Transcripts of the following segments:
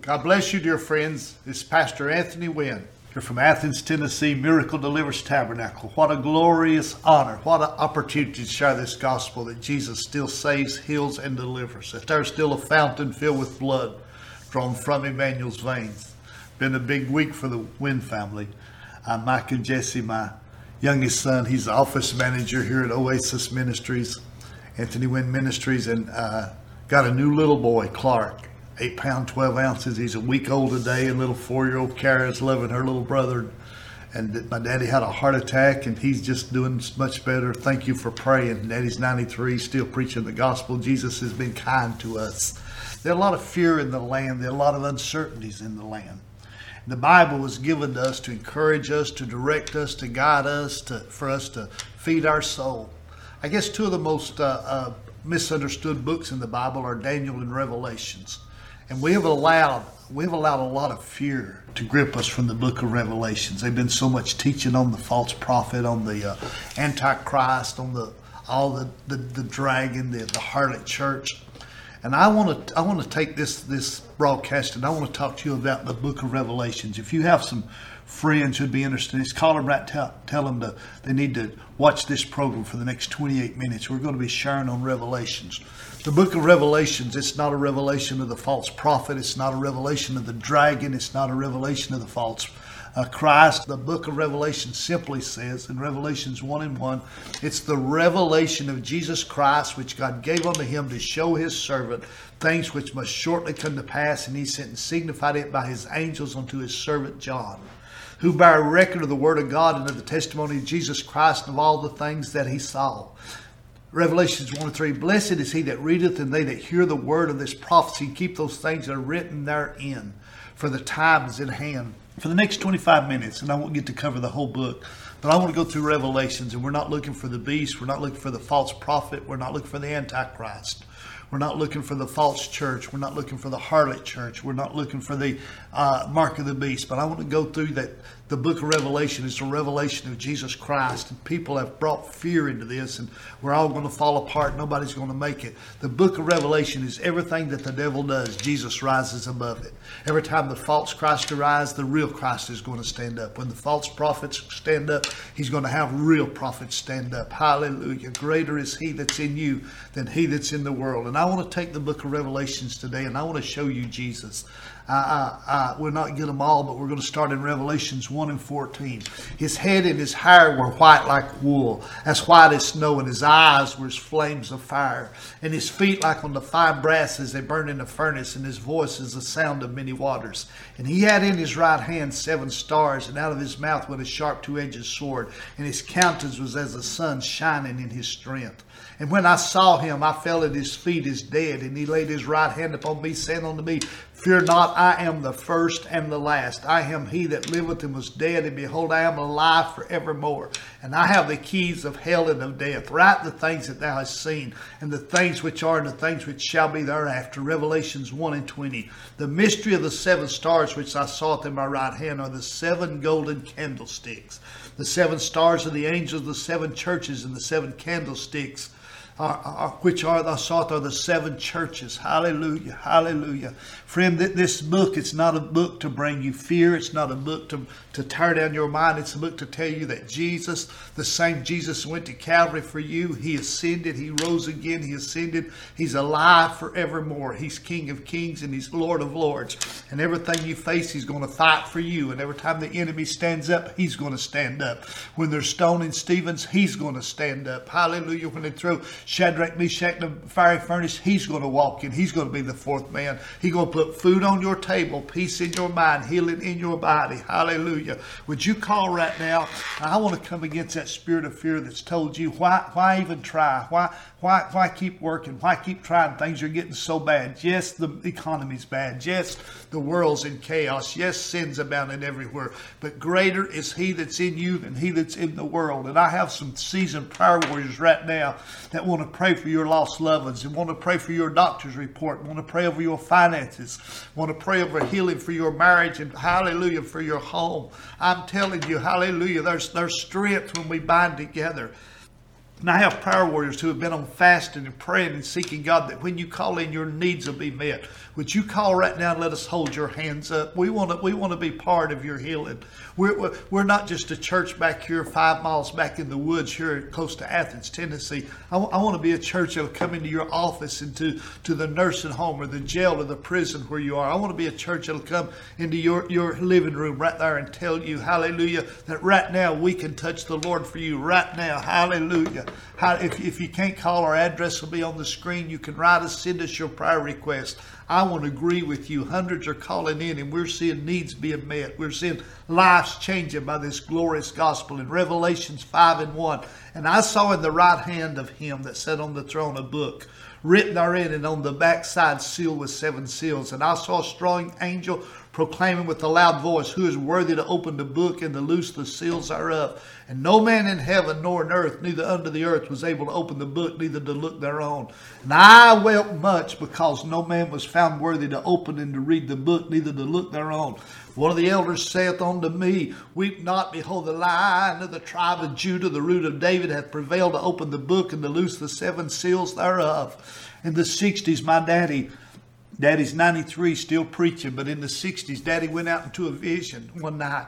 God bless you, dear friends. This is Pastor Anthony Wynn. You're from Athens, Tennessee, Miracle Delivers Tabernacle. What a glorious honor. What an opportunity to share this gospel that Jesus still saves, heals, and delivers. That there's still a fountain filled with blood drawn from Emmanuel's veins. Been a big week for the Wynn family. Mike and Jesse, my youngest son, he's the office manager here at Oasis Ministries, Anthony Wynn Ministries, and got a new little boy, Clark. 8 pounds, 12 ounces. He's a week old today. And little 4-year-old Kara's loving her little brother. And my daddy had a heart attack, and he's just doing much better. Thank you for praying. Daddy's 93, still preaching the gospel. Jesus has been kind to us. There's a lot of fear in the land. There are a lot of uncertainties in the land. The Bible was given to us to encourage us, to direct us, to guide us, for us to feed our soul. I guess two of the most misunderstood books in the Bible are Daniel and Revelations. And we have allowed a lot of fear to grip us from the book of Revelations. There's been so much teaching on the false prophet, on the Antichrist, on the dragon, the harlot church. And I want to take this broadcast, and I want to talk to you about the book of Revelations. If you have some friends who'd be interested, just call them right, tell them they need to watch this program for the next 28 minutes. We're going to be sharing on Revelations. The book of Revelations, it's not a revelation of the false prophet. It's not a revelation of the dragon. It's not a revelation of the false Christ. The book of Revelation simply says in Revelations 1:1, it's the revelation of Jesus Christ, which God gave unto him to show his servant things which must shortly come to pass, and he sent and signified it by his angels unto his servant John, who bare record of the word of God and of the testimony of Jesus Christ and of all the things that he saw. Revelations 1:3, blessed is he that readeth, and they that hear the word of this prophecy, and keep those things that are written therein, for the time is at hand. For the next 25 minutes, and I won't get to cover the whole book, but I want to go through Revelations, and we're not looking for the beast, we're not looking for the false prophet, we're not looking for the Antichrist. We're not looking for the false church. We're not looking for the harlot church. We're not looking for the mark of the beast. But I want to go through that. The book of Revelation is the revelation of Jesus Christ. And people have brought fear into this. And we're all going to fall apart. Nobody's going to make it. The book of Revelation is everything that the devil does. Jesus rises above it. Every time the false Christ arises, the real Christ is going to stand up. When the false prophets stand up, he's going to have real prophets stand up. Hallelujah. Greater is he that's in you than he that's in the world. And I want to take the book of Revelations today, and I want to show you Jesus. We'll not get them all, but we're going to start in Revelations 1:14. His head and his hair were white like wool, as white as snow, and his eyes were as flames of fire, and his feet like on the fine brass as they burn in a furnace, and his voice as the sound of many waters. And he had in his right hand 7 stars, and out of his mouth went a sharp 2-edged sword, and his countenance was as the sun shining in his strength. And when I saw him, I fell at his feet as dead, and he laid his right hand upon me, saying unto me, fear not, I am the first and the last. I am he that liveth and was dead, and behold, I am alive forevermore. And I have the keys of hell and of death. Write the things that thou hast seen, and the things which are, and the things which shall be thereafter. Revelations 1:20. The mystery of the 7 stars which I saw in my right hand are the 7 golden candlesticks. The 7 stars are the angels of the 7 churches, and the 7 candlesticks which are thou sought are the 7 churches. Hallelujah, hallelujah. Friend, this book, it's not a book to bring you fear. It's not a book to tear down your mind. It's a book to tell you that Jesus, the same Jesus went to Calvary for you. He ascended. He rose again. He ascended. He's alive forevermore. He's King of kings and he's Lord of lords. And everything you face, he's going to fight for you. And every time the enemy stands up, he's going to stand up. When they're stoning Stevens, he's going to stand up. Hallelujah. When they throw Shadrach, Meshach, in the fiery furnace, he's going to walk in. He's going to be the 4th man. He's going to put food on your table, peace in your mind, healing in your body. Hallelujah. Would you call right now? I want to come against that spirit of fear that's told you, why even try? Why keep working? Why keep trying? Things are getting so bad. Yes, the economy's bad. Yes, the world's in chaos. Yes, sin's abounding everywhere. But greater is he that's in you than he that's in the world. And I have some seasoned prayer warriors right now that want to pray for your lost loved ones, and want to pray for your doctor's report, want to pray over your finances, want to pray over healing for your marriage, and hallelujah, for your home. I'm telling you, hallelujah, there's strength when we bind together. And I have prayer warriors who have been on fasting and praying and seeking God that when you call in, your needs will be met. Would you call right now and let us hold your hands up? We want to be part of your healing. We're not just a church back here 5 miles back in the woods here close to Athens, Tennessee. I want to be a church that will come into your office and to the nursing home or the jail or the prison where you are. I want to be a church that will come into your living room right there and tell you, hallelujah, that right now we can touch the Lord for you right now. Hallelujah. If you can't call, our address will be on the screen. You can write us, send us your prayer request. I want to agree with you. Hundreds are calling in and we're seeing needs being met. We're seeing lives changing by this glorious gospel in Revelations 5:1. And I saw in the right hand of him that sat on the throne a book written therein, and on the backside sealed with 7 seals. And I saw a strong angel proclaiming with a loud voice, who is worthy to open the book and to loose the seals thereof? And no man in heaven nor in earth, neither under the earth, was able to open the book, neither to look thereon. And I wept much, because no man was found worthy to open and to read the book, neither to look thereon. One of the elders saith unto me, Weep not, behold, the Lion of the tribe of Judah, the root of David, hath prevailed to open the book and to loose the 7 seals thereof. In the 60s, my Daddy's 93, still preaching, but in the 60s, Daddy went out into a vision one night.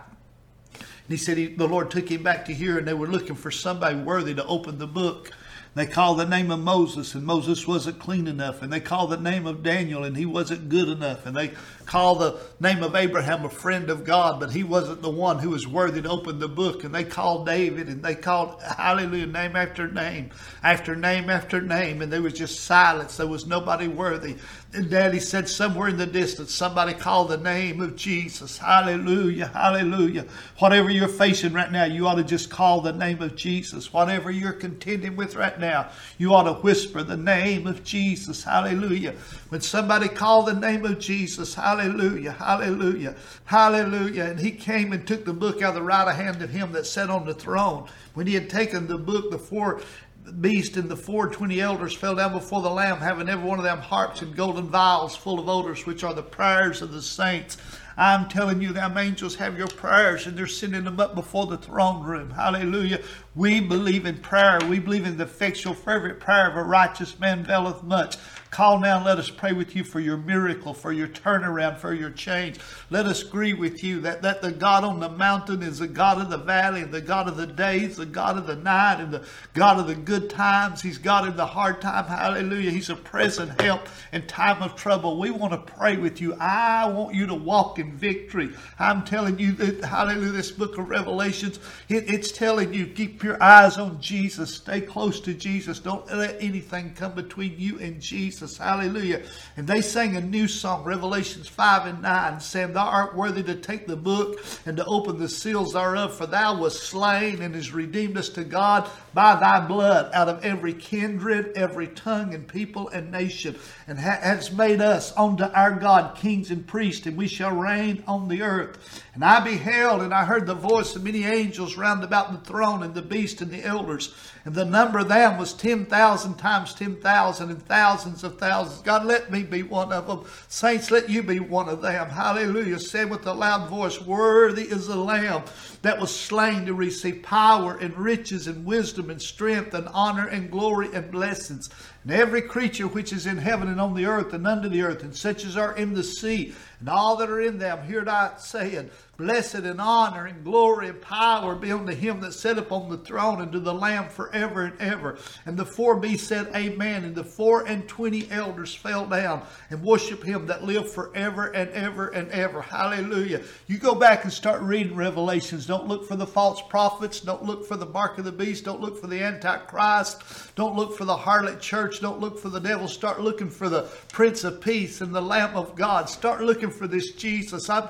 And he said the Lord took him back to here, and they were looking for somebody worthy to open the book. They called the name of Moses, and Moses wasn't clean enough. And they called the name of Daniel, and he wasn't good enough. And they called the name of Abraham, a friend of God, but he wasn't the one who was worthy to open the book. And they called David, and they called, hallelujah, name after name, after name after name. And there was just silence. There was nobody worthy. And Daddy said somewhere in the distance, somebody called the name of Jesus. Hallelujah, hallelujah. Whatever you're facing right now, you ought to just call the name of Jesus. Whatever you're contending with right now, you ought to whisper the name of Jesus. Hallelujah. When somebody called the name of Jesus, hallelujah, hallelujah, hallelujah. And he came and took the book out of the right hand of him that sat on the throne. When he had taken the book, the 4 beast and the 24 elders fell down before the Lamb, having every one of them harps and golden vials full of odors, which are the prayers of the saints. I'm telling you, them angels have your prayers, and they're sending them up before the throne room. Hallelujah. We believe in prayer. We believe in the effectual, fervent prayer of a righteous man availeth much. Call now and let us pray with you for your miracle, for your turnaround, for your change. Let us agree with you that the God on the mountain is the God of the valley, and the God of the days, the God of the night, and the God of the good times. He's God in the hard time. Hallelujah. He's a present help in time of trouble. We want to pray with you. I want you to walk in victory. I'm telling you that, hallelujah, this book of Revelations, it's telling you, keep your eyes on Jesus. Stay close to Jesus. Don't let anything come between you and Jesus. Hallelujah. And they sang a new song, Revelations 5:9, saying, Thou art worthy to take the book and to open the seals thereof, for thou wast slain and hast redeemed us to God by thy blood out of every kindred, every tongue and people and nation, and hast made us unto our God kings and priests, and we shall reign on the earth. And I beheld, and I heard the voice of many angels round about the throne, and the beast and the elders. And the number of them was 10,000 times 10,000, and thousands of thousands. God, let me be one of them. Saints, let you be one of them. Hallelujah. Said with a loud voice, Worthy is the Lamb that was slain to receive power and riches and wisdom and strength and honor and glory and blessings. And every creature which is in heaven and on the earth and under the earth, and such as are in the sea, and all that are in them, hear I saying, Blessed and honor and glory and power be unto him that sat upon the throne, and to the Lamb forever and ever. And the 4 beasts said, Amen. And the 24 elders fell down and worshiped him that lived forever and ever and ever. Hallelujah. You go back and start reading Revelations. Don't look for the false prophets. Don't look for the mark of the beast. Don't look for the Antichrist. Don't look for the harlot church. Don't look for the devil. Start looking for the Prince of Peace and the Lamb of God. Start looking for this Jesus. I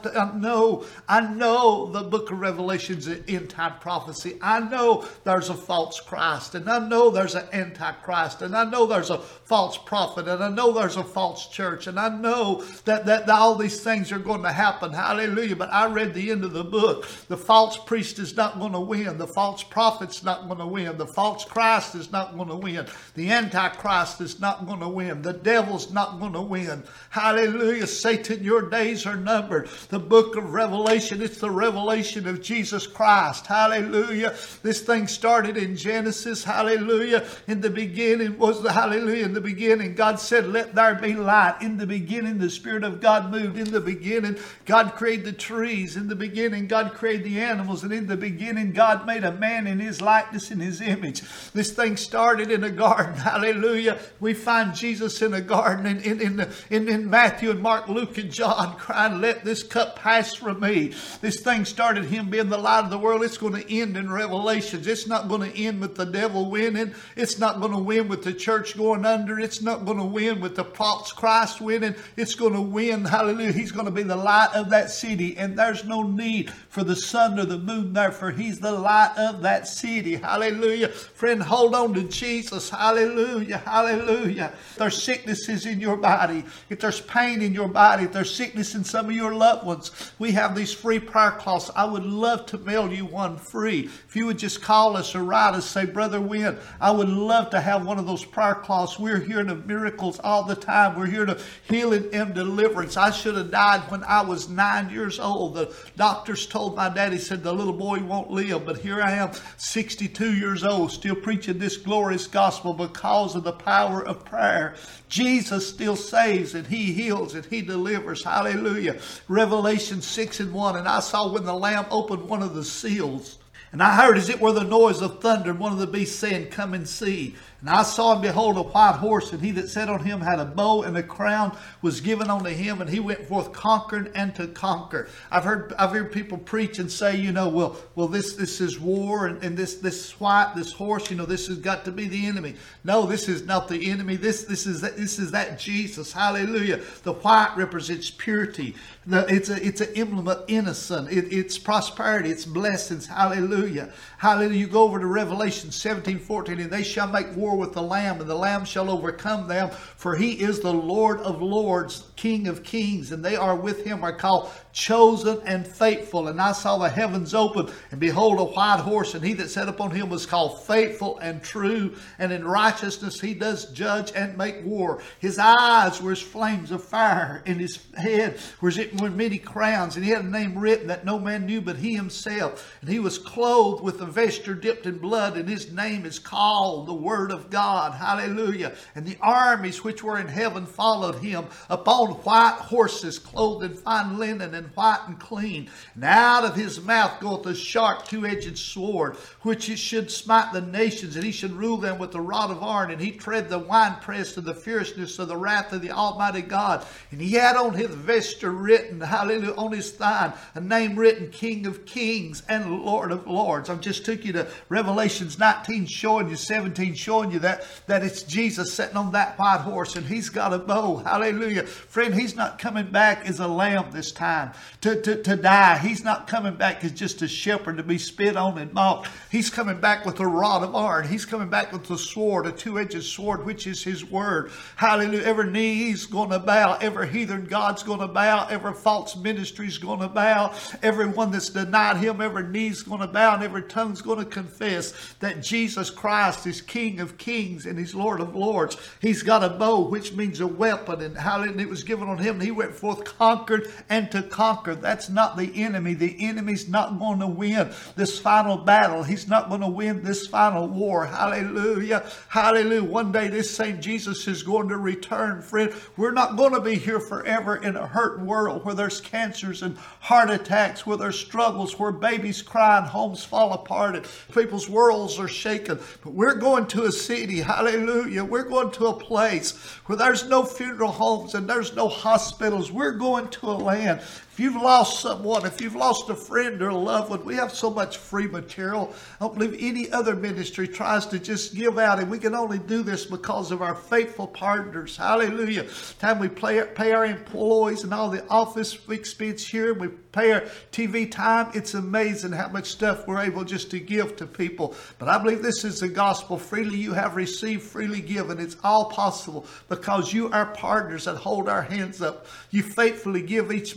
know the book of Revelation is an end-time prophecy. I know there's a false Christ, and I know there's an Antichrist, and I know there's a false prophet, and I know there's a false church, and I know that all these things are going to happen. Hallelujah. But I read the end of the book. The false priest is not going to win. The false prophet's not going to win. The false Christ is not going to win. The Antichrist Christ is not going to win. The devil's not going to win. Hallelujah. Satan, your days are numbered. The book of Revelation, it's the revelation of Jesus Christ. Hallelujah. This thing started in Genesis. Hallelujah. In the beginning was the hallelujah. In the beginning, God said, let there be light. In the beginning, the Spirit of God moved. In the beginning, God created the trees. In the beginning, God created the animals. And in the beginning, God made a man in his likeness, in his image. This thing started in a garden. Hallelujah. We find Jesus in a garden in Matthew and Mark, Luke and John crying, let this cup pass from me. This thing started him being the light of the world. It's going to end in Revelations. It's not going to end with the devil winning. It's not going to win with the church going under. It's not going to win with the false Christ winning. It's going to win. Hallelujah. He's going to be the light of that city. And there's no need for the sun or the moon there, for he's the light of that city. Hallelujah. Friend, hold on to Jesus. Hallelujah. Hallelujah. If there's sicknesses in your body, if there's pain in your body, if there's sickness in some of your loved ones, we have these free prayer cloths. I would love to mail you one free. If you would just call us or write us, say, Brother Wynn, I would love to have one of those prayer cloths. We're here to miracles all the time. We're here to healing and deliverance. I should have died when I was 9 years old. The doctors told my daddy, said the little boy won't live. But here I am, 62 years old, still preaching this glorious gospel because of the power of prayer. Jesus still saves and he heals and he delivers. Hallelujah. Revelation 6:1. And I saw when the Lamb opened one of the seals, and I heard as it were the noise of thunder, and one of the beasts saying, come and see. And I saw and behold a white horse, and he that sat on him had a bow, and a crown was given unto him, and he went forth conquering and to conquer. I've heard people preach and say, well, this is war, and this horse, this has got to be the enemy. No, this is not the enemy. This is that Jesus. Hallelujah. The white represents purity. It's an emblem of innocence. It's prosperity. It's blessings. Hallelujah. Hallelujah. You go over to Revelation 17:14, and they shall make war with the Lamb, and the Lamb shall overcome them, for he is the Lord of lords, King of kings, and they are with him, are called chosen and faithful. And I saw the heavens open, and behold a white horse, and he that sat upon him was called faithful and true, and in righteousness he does judge and make war. His eyes were as flames of fire, and his head was written with many crowns, and he had a name written that no man knew but he himself. And he was clothed with a vesture dipped in blood, and his name is called the Word of God. Hallelujah. And the armies which were in heaven followed him upon white horses, clothed in fine linen and white and clean. And out of his mouth goeth a sharp two-edged sword, which it should smite the nations, and he should rule them with the rod of iron. And he tread the winepress of the fierceness of the wrath of the Almighty God. And he had on his vesture written, hallelujah, on his thigh, a name written, King of Kings and Lord of Lords. I've just took you to Revelations 19, showing you 17, showing you that it's Jesus sitting on that white horse, and he's got a bow. Hallelujah. Friend, he's not coming back as a lamb this time to die. He's not coming back as just a shepherd to be spit on and mocked. He's coming back with a rod of iron. He's coming back with a sword, a two-edged sword, which is his word. Hallelujah. Every knee's going to bow. Every heathen god's going to bow. Every false ministry's going to bow. Everyone that's denied him, every knee's going to bow, and every tongue's going to confess that Jesus Christ is King of kings and he's Lord of lords. He's got a bow, which means a weapon, and hallelujah, it was given on him, and he went forth conquered and to conquer. That's not the enemy. The enemy's not going to win this final battle. He's not going to win this final war. Hallelujah. Hallelujah. One day this same Jesus is going to return, friend. We're not going to be here forever in a hurt world where there's cancers and heart attacks, where there's struggles, where babies cry and homes fall apart and people's worlds are shaken. But we're going to a city, hallelujah. We're going to a place where there's no funeral homes and there's no hospitals. We're going to a land. If you've lost someone, if you've lost a friend or a loved one, we have so much free material. I don't believe any other ministry tries to just give out, and we can only do this because of our faithful partners. Hallelujah. Time we pay our employees and all the office expense here, we pay our TV time. It's amazing how much stuff we're able just to give to people. But I believe this is the gospel. Freely you have received, freely given. It's all possible because you are partners that hold our hands up. You faithfully give each month, and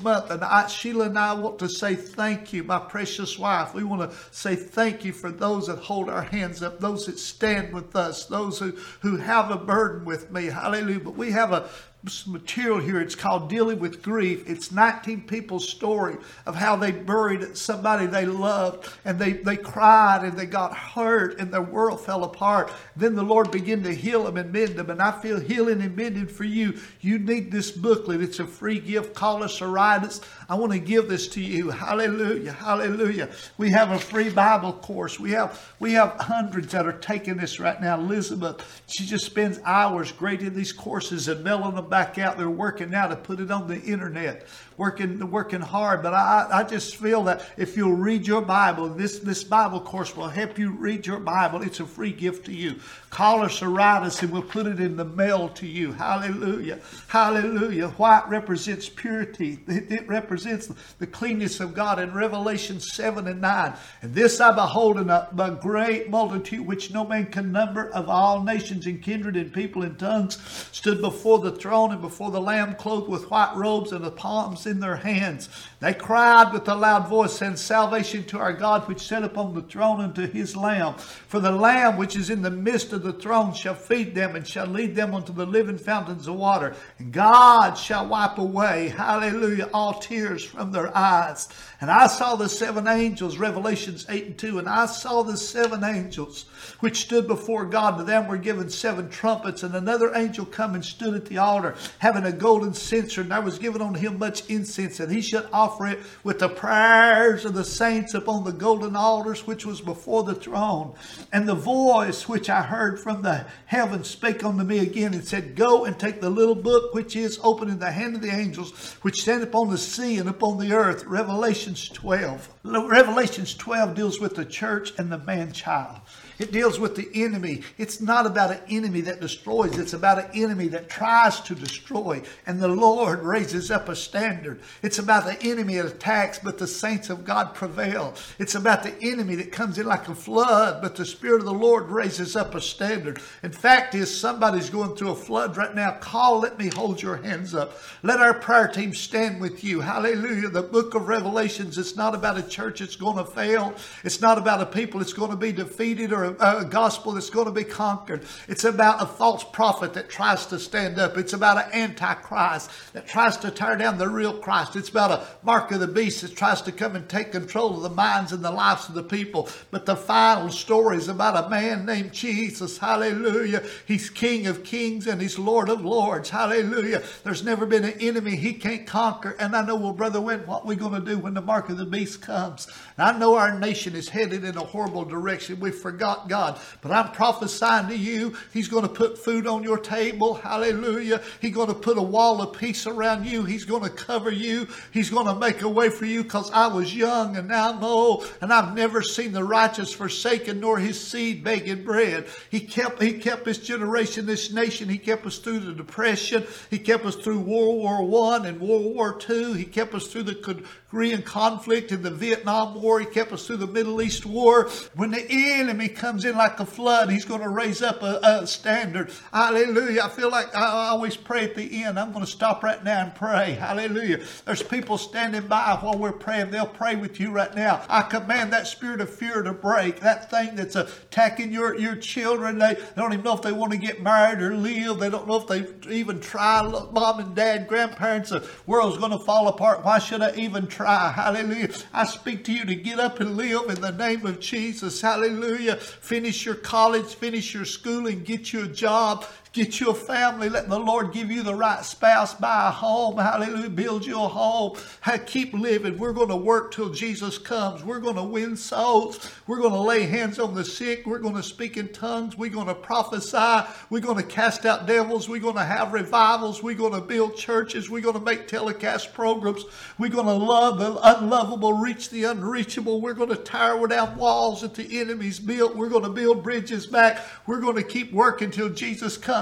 Sheila and I want to say thank you, my precious wife. We want to say thank you for those that hold our hands up, those that stand with us, those who have a burden with me. Hallelujah. But we have some material here. It's called Dealing with Grief. It's 19 people's story of how they buried somebody they loved, and they cried and they got hurt and their world fell apart. Then the Lord began to heal them and mend them, and I feel healing and mending for you. You need this booklet. It's a free gift. Call us or write us. I want to give this to you. Hallelujah. Hallelujah. We have a free Bible course. We have hundreds that are taking this right now. Elizabeth, she just spends hours grading these courses and mailing them back out. They're working now to put it on the internet, working hard. But I just feel that if you'll read your Bible, this Bible course will help you read your Bible. It's a free gift to you. Call us or write us and we'll put it in the mail to you. Hallelujah. Hallelujah. White represents purity. It represents the cleanness of God in Revelation 7 and 9. And this I behold in a great multitude which no man can number, of all nations and kindred and people and tongues, stood before the throne and before the Lamb, clothed with white robes and the palms in their hands. They cried with a loud voice, saying, Salvation to our God which sat upon the throne and to his Lamb. For the Lamb which is in the midst of the throne shall feed them and shall lead them unto the living fountains of water. And God shall wipe away, hallelujah, all tears from their eyes. And I saw the seven angels, Revelations 8 and 2, and I saw the seven angels which stood before God. To them were given seven trumpets, and another angel come and stood at the altar, having a golden censer, and there was given on him much incense, and he should offer it with the prayers of the saints upon the golden altars which was before the throne. And the voice which I heard from the heavens spake unto me again, and said, Go and take the little book which is open in the hand of the angels which stand upon the sea and upon the earth. Revelations 12. Revelations 12 deals with the church and the man-child. It deals with the enemy. It's not about an enemy that destroys. It's about an enemy that tries to destroy. And the Lord raises up a standard. It's about the enemy that attacks, but the saints of God prevail. It's about the enemy that comes in like a flood, but the Spirit of the Lord raises up a standard. In fact, if somebody's going through a flood right now, call, let me hold your hands up. Let our prayer team stand with you. Hallelujah. The book of Revelations, it's not about a church that's going to fail. It's not about a people that's going to be defeated or a gospel that's going to be conquered. It's about a false prophet that tries to stand up. It's about an antichrist that tries to tear down the real Christ. It's about a mark of the beast that tries to come and take control of the minds and the lives of the people. But the final story is about a man named Jesus. Hallelujah. He's King of kings and he's Lord of lords. Hallelujah. There's never been an enemy he can't conquer. And I know, well, Brother Wynn, what are we going to do when the mark of the beast comes? And I know our nation is headed in a horrible direction. We forgot God. But I'm prophesying to you, he's going to put food on your table. Hallelujah. He's going to put a wall of peace around you. He's going to cover you. He's going to make a way for you, because I was young and now I'm old, and I've never seen the righteous forsaken nor his seed begging bread. He kept this generation, this nation. He kept us through the Depression. He kept us through World War I and World War II. He kept us through the Korean conflict and the Vietnam War. He kept us through the Middle East War. When the enemy comes in like a flood, he's going to raise up a standard. Hallelujah. I feel like I always pray at the end. I'm going to stop right now and pray. Hallelujah. There's people standing by while we're praying. They'll pray with you right now. I command that spirit of fear to break. That thing that's attacking your children. They don't even know if they want to get married or live. They don't know if they even try. Mom and dad, grandparents, the world's going to fall apart. Why should I even try? Hallelujah. I speak to you to get up and live in the name of Jesus. Hallelujah. Finish your college, finish your schooling, get you a job, get you a family. Let the Lord give you the right spouse. Buy a home. Hallelujah. Build you a home. Keep living. We're going to work till Jesus comes. We're going to win souls. We're going to lay hands on the sick. We're going to speak in tongues. We're going to prophesy. We're going to cast out devils. We're going to have revivals. We're going to build churches. We're going to make telecast programs. We're going to love the unlovable, reach the unreachable. We're going to tear down walls that the enemy's built. We're going to build bridges back. We're going to keep working till Jesus comes.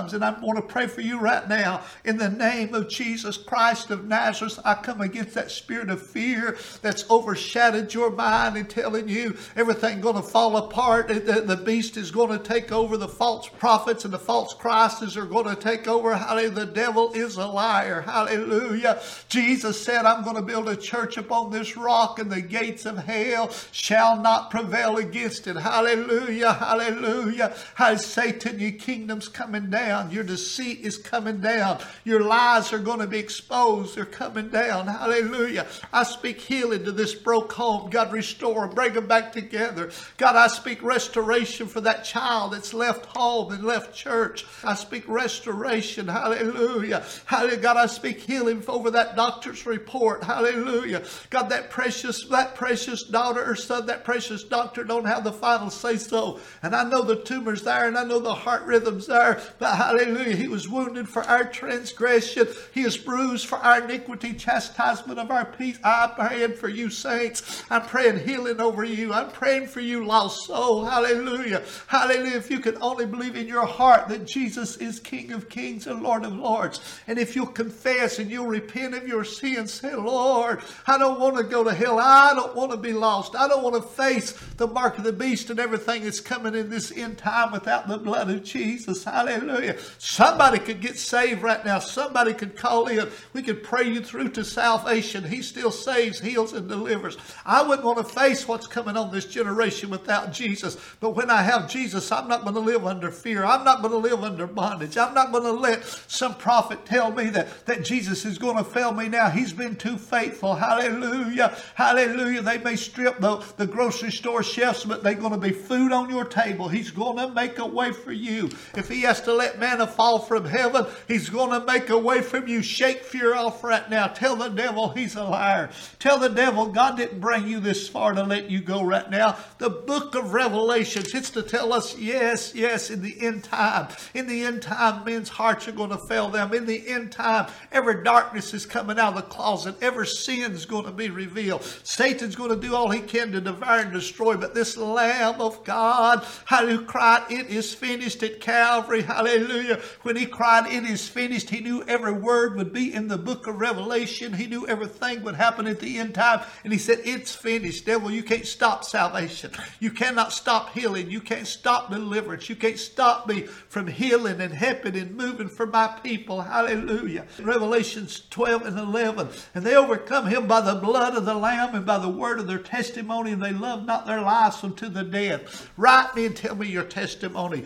comes. And I'm going to pray for you right now. In the name of Jesus Christ of Nazareth, I come against that spirit of fear that's overshadowed your mind and telling you everything going to fall apart. The beast is going to take over. The false prophets and the false Christs are going to take over. Hallelujah. The devil is a liar. Hallelujah. Jesus said, I'm going to build a church upon this rock, and the gates of hell shall not prevail against it. Hallelujah. Hallelujah. How Satan, your kingdom's coming down. Your deceit is coming down. Your lies are going to be exposed. They're coming down. Hallelujah. I speak healing to this broke home. God, restore them. Bring them back together. God, I speak restoration for that child that's left home and left church. I speak restoration. Hallelujah. Hallelujah. God, I speak healing over that doctor's report. Hallelujah. God, that precious daughter or son, that precious doctor don't have the final say so. And I know the tumor's there, and I know the heart rhythm's there. But hallelujah, he was wounded for our transgression. He is bruised for our iniquity, chastisement of our peace. I'm praying for you, saints. I'm praying healing over you. I'm praying for you, lost soul. Hallelujah. Hallelujah. If you can only believe in your heart that Jesus is King of kings and Lord of lords, and if you'll confess and you'll repent of your sins, say, Lord, I don't want to go to hell. I don't want to be lost. I don't want to face the mark of the beast and everything that's coming in this end time without the blood of Jesus. Hallelujah. Somebody could get saved right now. Somebody could call in. We could pray you through to salvation. He still saves, heals, and delivers. I wouldn't want to face what's coming on this generation without Jesus. But when I have Jesus, I'm not going to live under fear. I'm not going to live under bondage. I'm not going to let some prophet tell me that Jesus is going to fail me now. He's been too faithful. Hallelujah. Hallelujah. They may strip the grocery store shelves, but they're going to be food on your table. He's going to make a way for you. If he has to let manna fall from heaven, he's going to make a way from you. Shake fear off right now. Tell the devil he's a liar. Tell the devil God didn't bring you this far to let you go right now. The book of Revelations, it's to tell us, yes, in the end time. In the end time, men's hearts are going to fail them. In the end time, every darkness is coming out of the closet. Every sin's going to be revealed. Satan's going to do all he can to devour and destroy, but this Lamb of God, hallelujah, cried, it is finished at Calvary. Hallelujah. When he cried, it is finished, he knew every word would be in the book of Revelation. He knew everything would happen at the end time. And he said, it's finished. Devil, you can't stop salvation. You cannot stop healing. You can't stop deliverance. You can't stop me from healing and helping and moving for my people. Hallelujah. Revelations 12 and 11. And they overcome him by the blood of the Lamb and by the word of their testimony, and they love not their lives unto the death. Write me and tell me your testimony.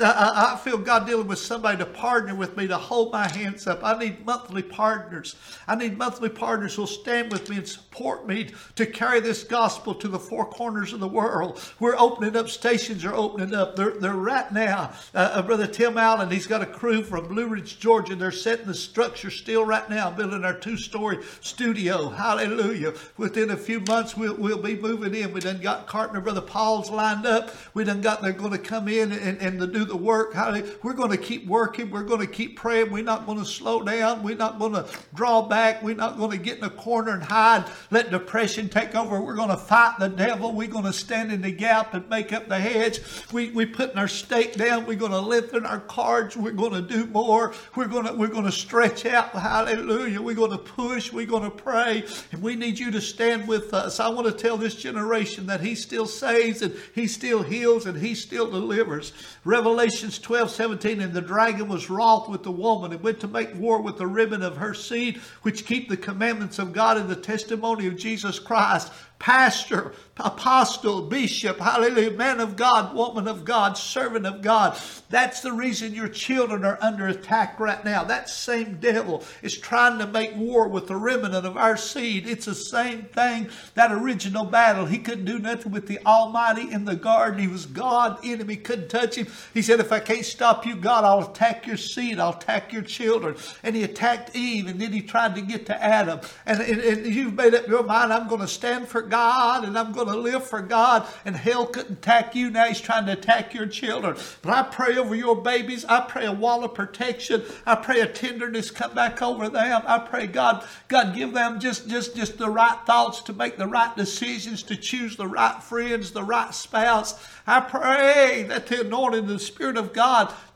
I feel God dealing with somebody to partner with me, to hold my hands up. I need monthly partners. I need monthly partners who will stand with me and support me to carry this gospel to the four corners of the world. We're opening up, stations are opening up. They're right now. Brother Tim Allen, he's got a crew from Blue Ridge, Georgia. They're setting the structure still right now, building our 2-story studio. Hallelujah. Within a few months, we'll be moving in. We done got Cartner, Brother Paul's lined up. We done got, they're going to come in and to do the work. Hallelujah. We're going to keep working. We're going to keep praying. We're not going to slow down. We're not going to draw back. We're not going to get in a corner and hide. Let depression take over. We're going to fight the devil. We're going to stand in the gap and make up the hedge. We putting our stake down. We're going to lengthen our cards. We're going to do more. We're going to stretch out. Hallelujah. We're going to push. We're going to pray. And we need you to stand with us. I want to tell this generation that he still saves and he still heals and he still delivers. Revelations 12:17, and the dragon was wroth with the woman and went to make war with the ribbon of her seed, which keep the commandments of God and the testimony of Jesus Christ. Pastor, apostle, bishop, hallelujah, man of God, woman of God, servant of God. That's the reason your children are under attack right now. That same devil is trying to make war with the remnant of our seed. It's the same thing, that original battle. He couldn't do nothing with the Almighty in the garden. He was God, enemy couldn't touch him. He said, if I can't stop you, God, I'll attack your seed. I'll attack your children. And he attacked Eve, and then he tried to get to Adam. And you've made up your mind, I'm going to stand for God and I'm going to live for God, and hell couldn't attack you. Now he's trying to attack your children. But I pray over your babies. I pray a wall of protection. I pray a tenderness come back over them. I pray God give them just the right thoughts to make the right decisions, to choose the right friends, the right spouse. I pray that the anointing of the Spirit of God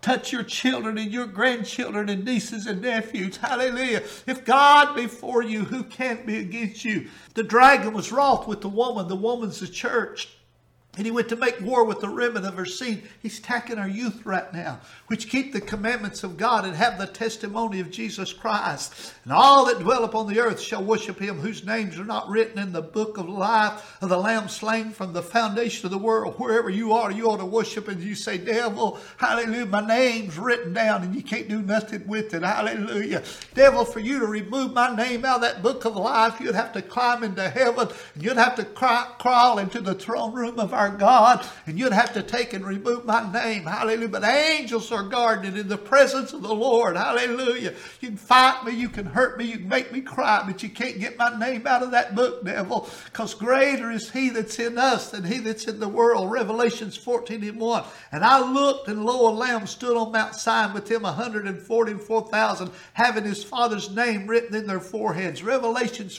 touch your children and your grandchildren and nieces and nephews. Hallelujah. If God be for you, who can be against you? The dragon was wroth with the woman. The woman's the church. And he went to make war with the remnant of her seed. He's attacking our youth right now, which keep the commandments of God and have the testimony of Jesus Christ. And all that dwell upon the earth shall worship him, whose names are not written in the book of life of the Lamb slain from the foundation of the world. Wherever you are, you ought to worship. And you say, devil, hallelujah, my name's written down and you can't do nothing with it. Hallelujah. Devil, for you to remove my name out of that book of life, you'd have to climb into heaven. And you'd have to crawl into the throne room of our God, and you'd have to take and remove my name. Hallelujah. But angels are guarded in the presence of the Lord. Hallelujah. You can fight me, you can hurt me, you can make me cry, but you can't get my name out of that book, devil, because greater is he that's in us than he that's in the world. Revelations 14:1. And I looked, and lo, a lamb stood on Mount Sinai, with him 144,000, having his Father's name written in their foreheads. Revelations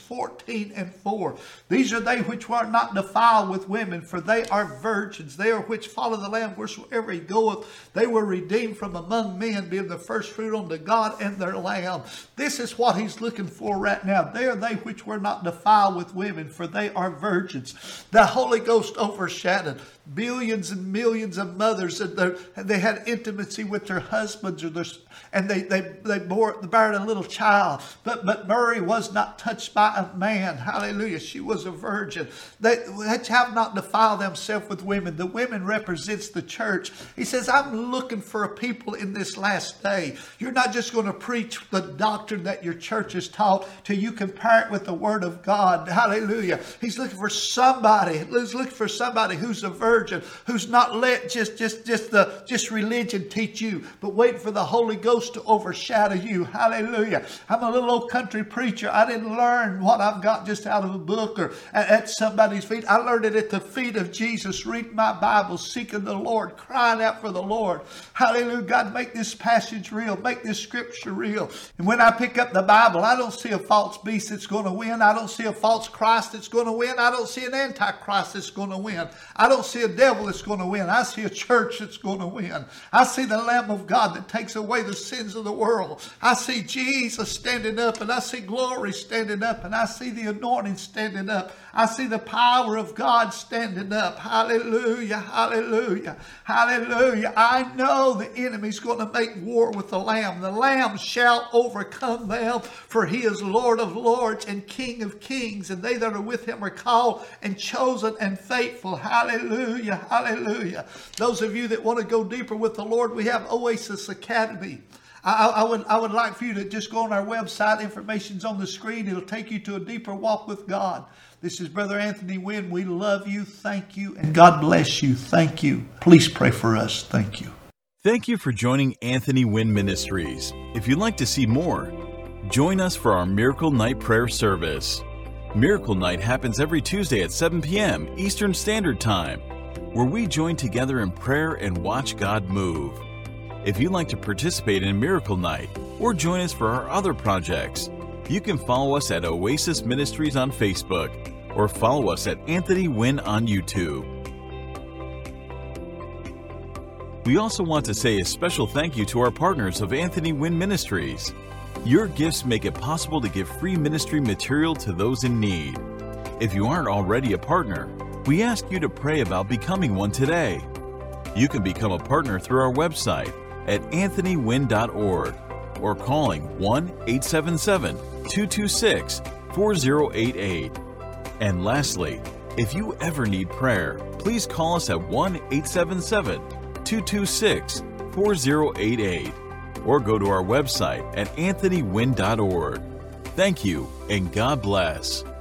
14:4. These are they which were not defiled with women, for they are virgins. They are which follow the Lamb wheresoever he goeth. They were redeemed from among men, being the first fruit unto God and their Lamb. This is what he's looking for right now. They are they which were not defiled with women, for they are virgins. The Holy Ghost overshadowed billions and millions of mothers, and they had intimacy with their husbands, and they bore a little child. But Mary was not touched by a man. Hallelujah. She was a virgin. They have not defiled themselves with women. The women represents the church. He says, I'm looking for a people in this last day. You're not just going to preach the doctrine that your church has taught till you compare it with the word of God. Hallelujah. He's looking for somebody. He's looking for somebody who's a virgin, who's not let just religion teach you, but wait for the Holy Ghost to overshadow you. Hallelujah. I'm a little old country preacher. I didn't learn what I've got just out of a book or at somebody's feet. I learned it at the feet of Jesus, reading my Bible, seeking the Lord, crying out for the Lord. Hallelujah. God, make this passage real. Make this scripture real. And when I pick up the Bible, I don't see a false beast that's going to win. I don't see a false Christ that's going to win. I don't see an antichrist that's going to win. I don't see a devil that's going to win. I see a church that's going to win. I see the Lamb of God that takes away the sins of the world. I see Jesus standing up, and I see glory standing up, and I see the anointing standing up. I see the power of God standing up. Hallelujah, hallelujah, hallelujah. I know the enemy's going to make war with the Lamb. The Lamb shall overcome them, for he is Lord of lords and King of kings, and they that are with him are called and chosen and faithful. Hallelujah, hallelujah. Those of you that want to go deeper with the Lord, we have Oasis Academy. I would like for you to just go on our website. Information's on the screen. It'll take you to a deeper walk with God. This is Brother Anthony Wynn. We love you. Thank you. And God bless you. Thank you. Please pray for us. Thank you. Thank you for joining Anthony Wynn Ministries. If you'd like to see more, join us for our Miracle Night Prayer Service. Miracle Night happens every Tuesday at 7 p.m. Eastern Standard Time, where we join together in prayer and watch God move. If you'd like to participate in Miracle Night or join us for our other projects, you can follow us at Oasis Ministries on Facebook or follow us at Anthony Wynn on YouTube. We also want to say a special thank you to our partners of Anthony Wynn Ministries. Your gifts make it possible to give free ministry material to those in need. If you aren't already a partner, we ask you to pray about becoming one today. You can become a partner through our website at anthonywynn.org or calling 1-877-226-4088. And lastly, if you ever need prayer, please call us at 1-877-226-4088 or go to our website at anthonywynn.org. Thank you, and God bless.